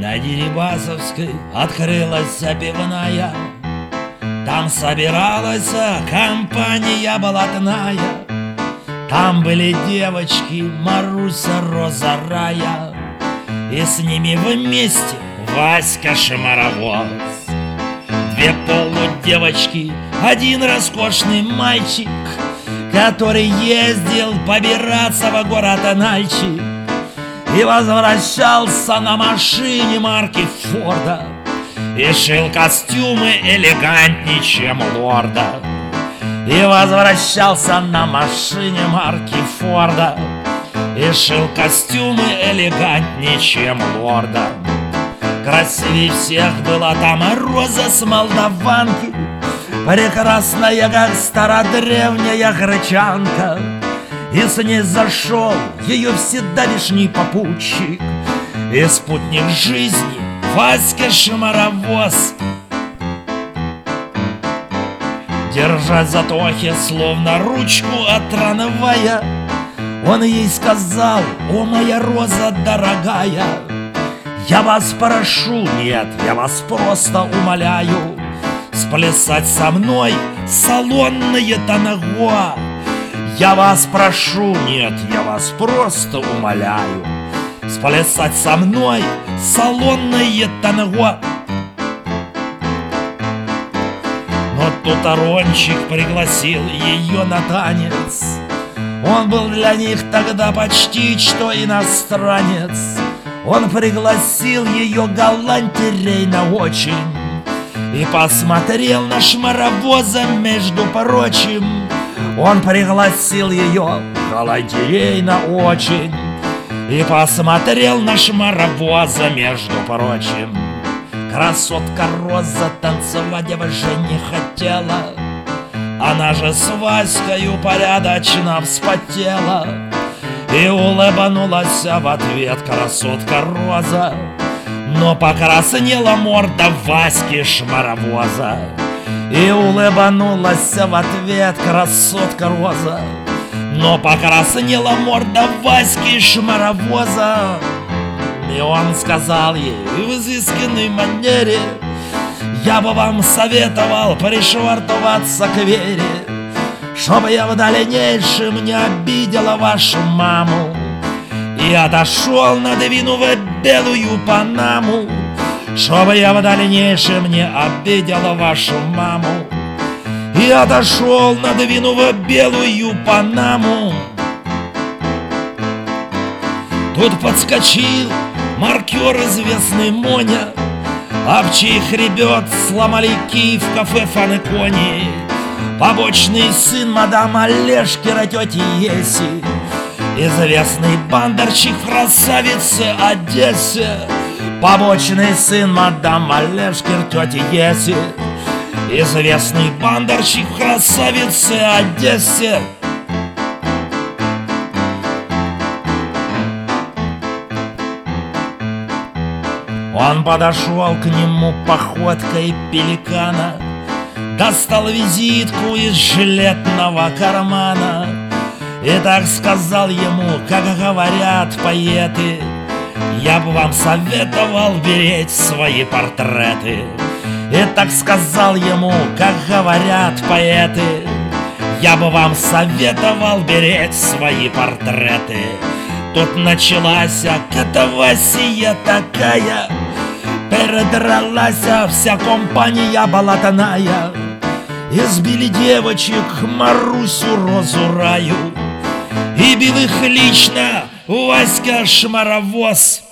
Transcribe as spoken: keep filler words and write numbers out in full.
На Дерибасовской открылась пивная. Там собиралась компания блатная. Там были девочки Маруся, Роза, Рая, и с ними вместе Васька Шмаровоз. Две полудевочки, один роскошный мальчик, который ездил побираться в город Нальчик и возвращался на машине марки Форда и шил костюмы элегантнее, чем у лорда. И возвращался на машине марки Форда и шил костюмы элегантнее, чем у лорда. Красивее всех была там Роза с Молдаванки, прекрасная, как стародревняя гречанка. И с ней зашел ее всегдашний попутчик и спутник жизни Васька Шмаровоз. Держа за тохи, словно ручку от трамвая, он ей сказал: «О, моя Роза дорогая, я вас прошу, нет, я вас просто умоляю, сплясать со мной салонное танго. Я вас прошу, нет, я вас просто умоляю, сплясать со мной салонное танго». Но тут Арончик пригласил ее на танец. Он был для них тогда почти что иностранец. Он пригласил ее галантерейно очень и посмотрел на Шмаровоза, между прочим. Он пригласил ее галантерейно очень и посмотрел на Шмаровоза, между прочим. Красотка Роза танцевать уже не хотела, она же с Ваською порядочно вспотела и улыбнулась в ответ красотка Роза. Но покраснела морда Васьки Шмаровоза и улыбнулась в ответ красотка Роза. Но покраснела морда Васьки Шмаровоза. И он сказал ей в изысканной манере: «Я бы вам советовал пришвартоваться к Вере, чтобы я в дальнейшем не обидела вашу маму». И отошел, надвинув белую панаму, чтобы я в дальнейшем не обидела вашу маму. И отошел, надвинув белую панаму. Тут подскочил маркер известный Моня, об чей хребет сломали кий в кафе Фанекони. Побочный сын мадам Олежкина тети Еси, известный бандерчик в красавице Одессе. Побочный сын мадам Олежкина тети Еси, известный бандерчик в красавице Одессе. Он подошел к нему походкой пеликана, достал визитку из жилетного кармана и так сказал ему, как говорят поэты: «Я бы вам советовал беречь свои портреты». И так сказал ему, как говорят поэты: «Я бы вам советовал беречь свои портреты». Тут началась катавасия такая, передралась вся компания блатная. Избили девочек Марусю, Розу, Раю, и бил их лично Васька Шмаровоз.